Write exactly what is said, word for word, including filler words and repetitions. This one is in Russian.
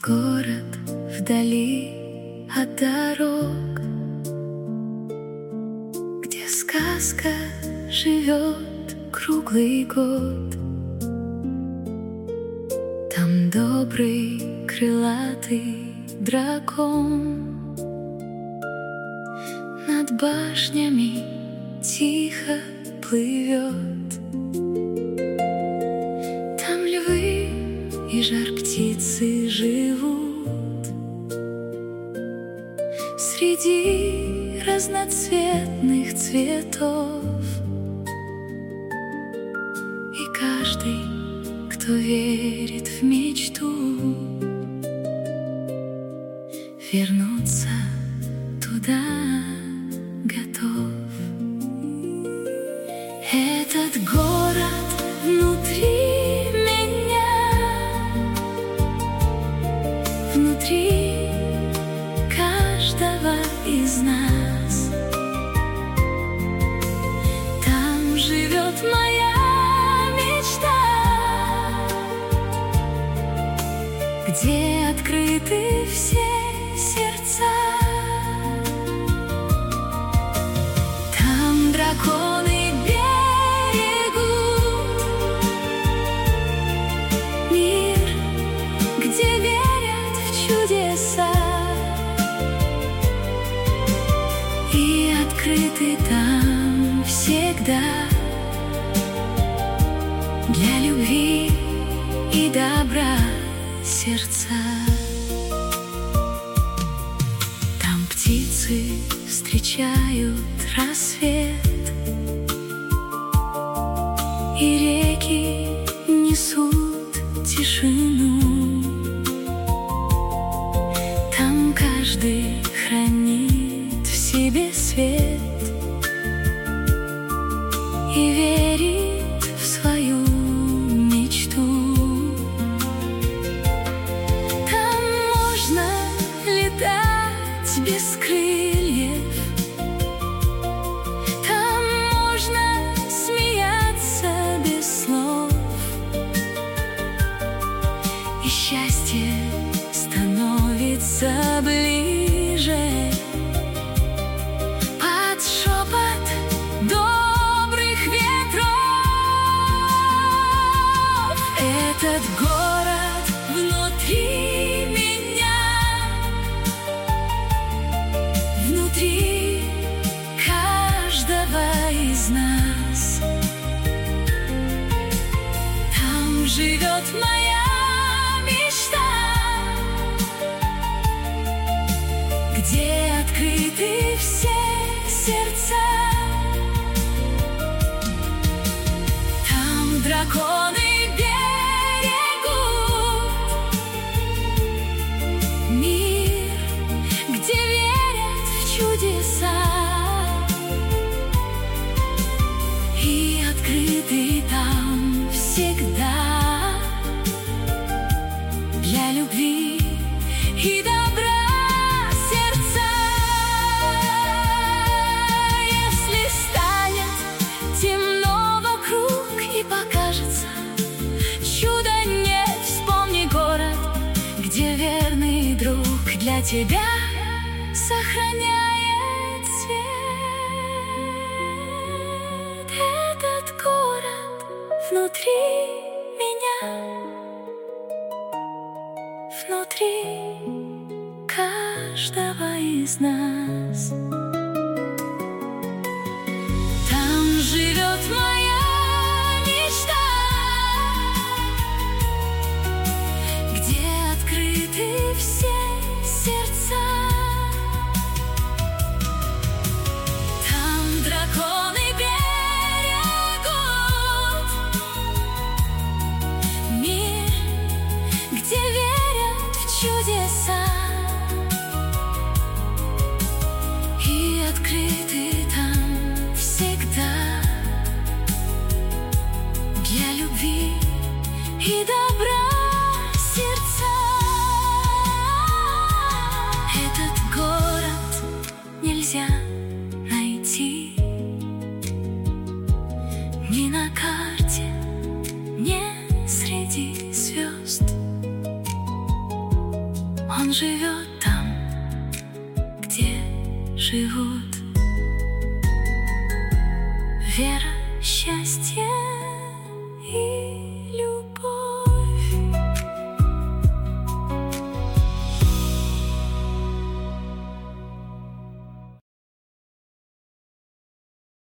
город вдали от дорог, где сказка живет круглый год. Там добрый крылатый дракон над башнями тихо плывет. Там львы и жар-птицы живут среди разноцветных цветов. И каждый, кто верит в мечту, вернуться туда готов. Этот город внутри меня, внутри каждого из нас. Там живет моя мечта, где открыты все сердца. Там драконы берегут мир, где верят в чудеса, и открыты там всегда для любви и добра сердца. Там птицы встречают рассвет, и реки несут тишину. Там каждый хранит в себе свет и верит в свою мечту. Там можно летать без крыльев, там можно смеяться без слов, и счастье становится ближе под шепот добрых ветров. Этот город внутри меня, внутри каждого из нас. Там живет моя мечта, где открыты все сердца. Там драконы берегут мир, где верят в чудеса, и открыты там всегда для любви и добра сердца. Если станет темно вокруг и покажется чудо нет, вспомни город, где верный друг для тебя сохраняет свет. Этот город внутри меня, внутри каждого из нас. Там живет моя мечта, где открыты все сердца. Там драконы берегут мир, где верят в чудеса, и открыты там всегда для любви и добра сердца. Этот город нельзя найти ни на карте, ни среди звезд. Он живет там, где живут вера, счастье